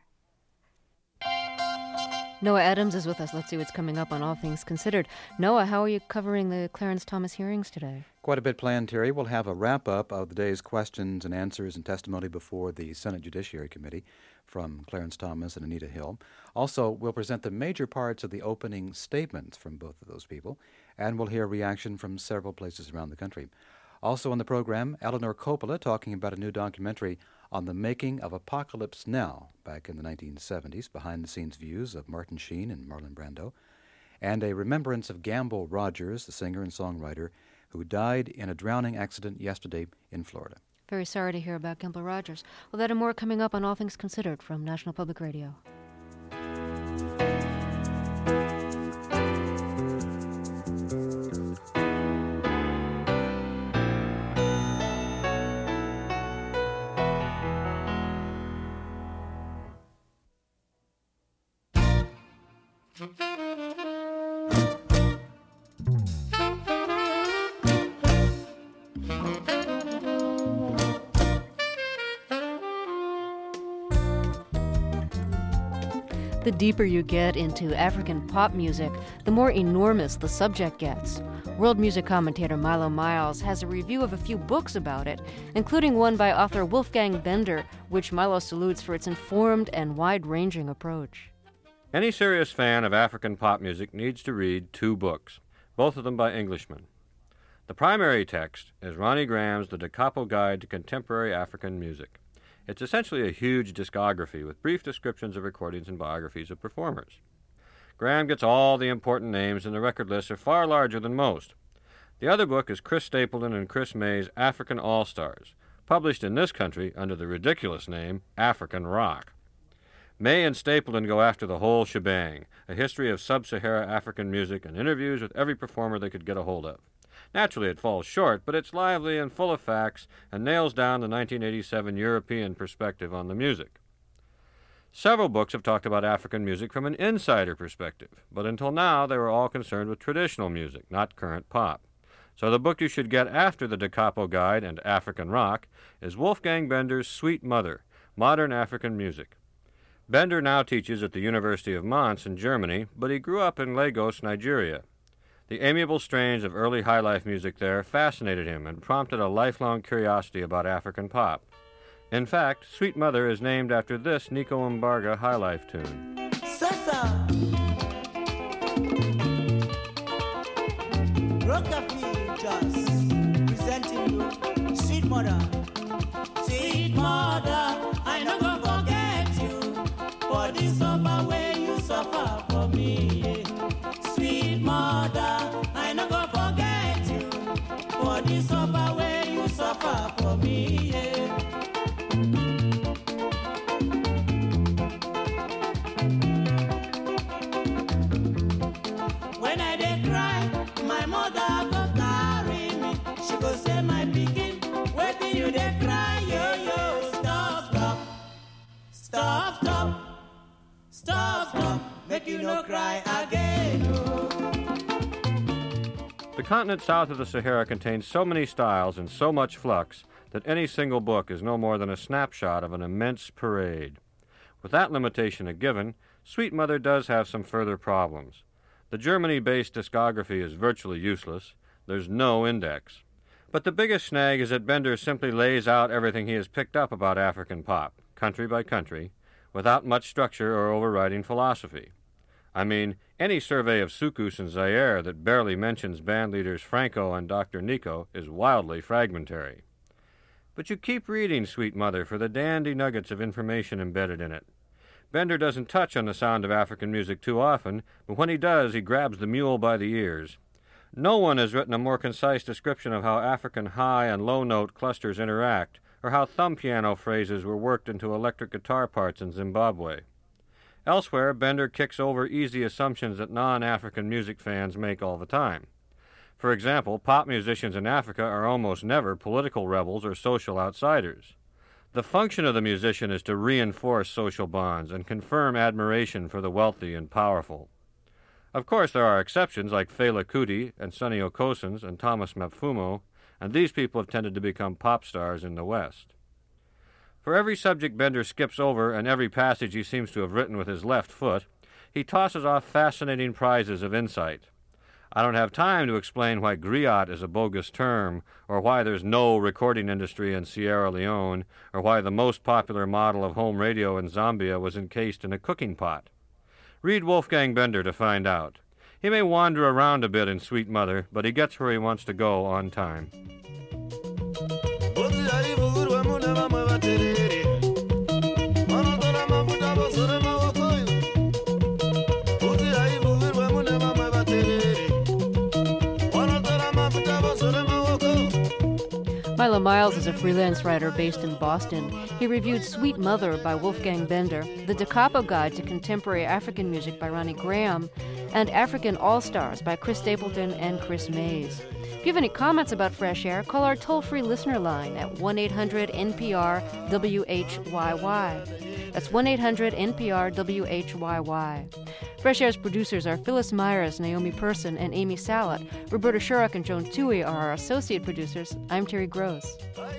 Noah Adams is with us. Let's see what's coming up on All Things Considered. Noah, how are you covering the Clarence Thomas hearings today? Quite a bit planned, Terry. We'll have a wrap-up of the day's questions and answers and testimony before the Senate Judiciary Committee from Clarence Thomas and Anita Hill. Also, we'll present the major parts of the opening statements from both of those people, and we'll hear a reaction from several places around the country. Also on the program, Eleanor Coppola talking about a new documentary on the making of Apocalypse Now back in the 1970s, behind-the-scenes views of Martin Sheen and Marlon Brando, and a remembrance of Gamble Rogers, the singer and songwriter, who died in a drowning accident yesterday in Florida. Very sorry to hear about Gamble Rogers. Well, that and more coming up on All Things Considered from National Public Radio. The deeper you get into African pop music, the more enormous the subject gets. World music commentator Milo Miles has a review of a few books about it, including one by author Wolfgang Bender, which Milo salutes for its informed and wide-ranging approach. Any serious fan of African pop music needs to read 2 books, both of them by Englishmen. The primary text is Ronnie Graham's The Da Capo Guide to Contemporary African Music. It's essentially a huge discography with brief descriptions of recordings and biographies of performers. Graham gets all the important names, and the record lists are far larger than most. The other book is Chris Stapleton and Chris May's African All-Stars, published in this country under the ridiculous name African Rock. May and Stapleton go after the whole shebang, a history of sub-Sahara African music and interviews with every performer they could get a hold of. Naturally, it falls short, but it's lively and full of facts and nails down the 1987 European perspective on the music. Several books have talked about African music from an insider perspective, but until now they were all concerned with traditional music, not current pop. So the book you should get after the Da Capo Guide and African Rock is Wolfgang Bender's Sweet Mother, Modern African Music. Bender now teaches at the University of Mons in Germany, but he grew up in Lagos, Nigeria. The amiable strains of early highlife music there fascinated him and prompted a lifelong curiosity about African pop. In fact, Sweet Mother is named after this Nico Mbarga highlife tune. Sasa Rockabilly just presenting you Sweet Mother. Sweet Mother, I no go forget you for the suffer way you suffer for me. Sweet Mother, I no go forget you for the suffer way you suffer for me. When I dey cry, my mother go carry me. She go say, my pikin, wetin you dey cry, yo yo? Stop, stop, stop, stop, stop, stop. Make you no cry again. Oh. The continent south of the Sahara contains so many styles and so much flux that any single book is no more than a snapshot of an immense parade. With that limitation a given, Sweet Mother does have some further problems. The Germany-based discography is virtually useless. There's no index. But the biggest snag is that Bender simply lays out everything he has picked up about African pop, country by country, without much structure or overriding philosophy. I mean, any survey of soukous and Zaire that barely mentions band leaders Franco and Dr. Nico is wildly fragmentary. But you keep reading Sweet Mother for the dandy nuggets of information embedded in it. Bender doesn't touch on the sound of African music too often, but when he does, he grabs the mule by the ears. No one has written a more concise description of how African high and low note clusters interact, or how thumb piano phrases were worked into electric guitar parts in Zimbabwe. Elsewhere, Bender kicks over easy assumptions that non-African music fans make all the time. For example, pop musicians in Africa are almost never political rebels or social outsiders. The function of the musician is to reinforce social bonds and confirm admiration for the wealthy and powerful. Of course, there are exceptions like Fela Kuti and Sonny Okosens and Thomas Mapfumo, and these people have tended to become pop stars in the West. For every subject Bender skips over and every passage he seems to have written with his left foot, he tosses off fascinating prizes of insight. I don't have time to explain why griot is a bogus term, or why there's no recording industry in Sierra Leone, or why the most popular model of home radio in Zambia was encased in a cooking pot. Read Wolfgang Bender to find out. He may wander around a bit in Sweet Mother, but he gets where he wants to go on time. Milo Miles is a freelance writer based in Boston. He reviewed Sweet Mother by Wolfgang Bender, The Da Capo Guide to Contemporary African Music by Ronnie Graham, and African All-Stars by Chris Stapleton and Chris Mays. If you have any comments about Fresh Air, call our toll-free listener line at 1-800-NPR-WHYY. That's 1-800-NPR-WHYY. Fresh Air's producers are Phyllis Myers, Naomi Person, and Amy Salat. Roberta Shurock and Joan Tui are our associate producers. I'm Terry Gross.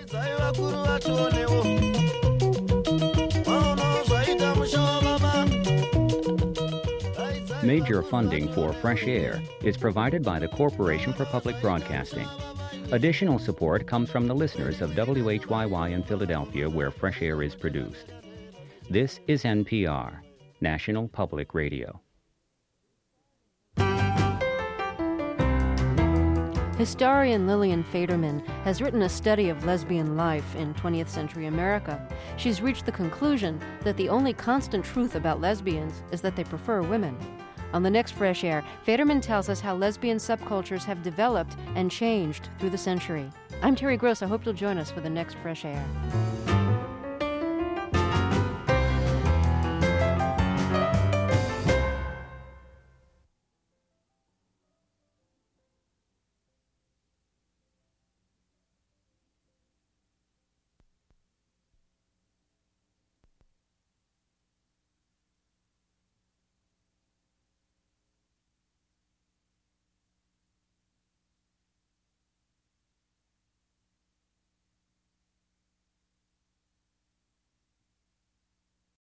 Major funding for Fresh Air is provided by the Corporation for Public Broadcasting. Additional support comes from the listeners of WHYY in Philadelphia, where Fresh Air is produced. This is NPR, National Public Radio. Historian Lillian Faderman has written a study of lesbian life in 20th century America. She's reached the conclusion that the only constant truth about lesbians is that they prefer women. On the next Fresh Air, Faderman tells us how lesbian subcultures have developed and changed through the century. I'm Terry Gross. I hope you'll join us for the next Fresh Air.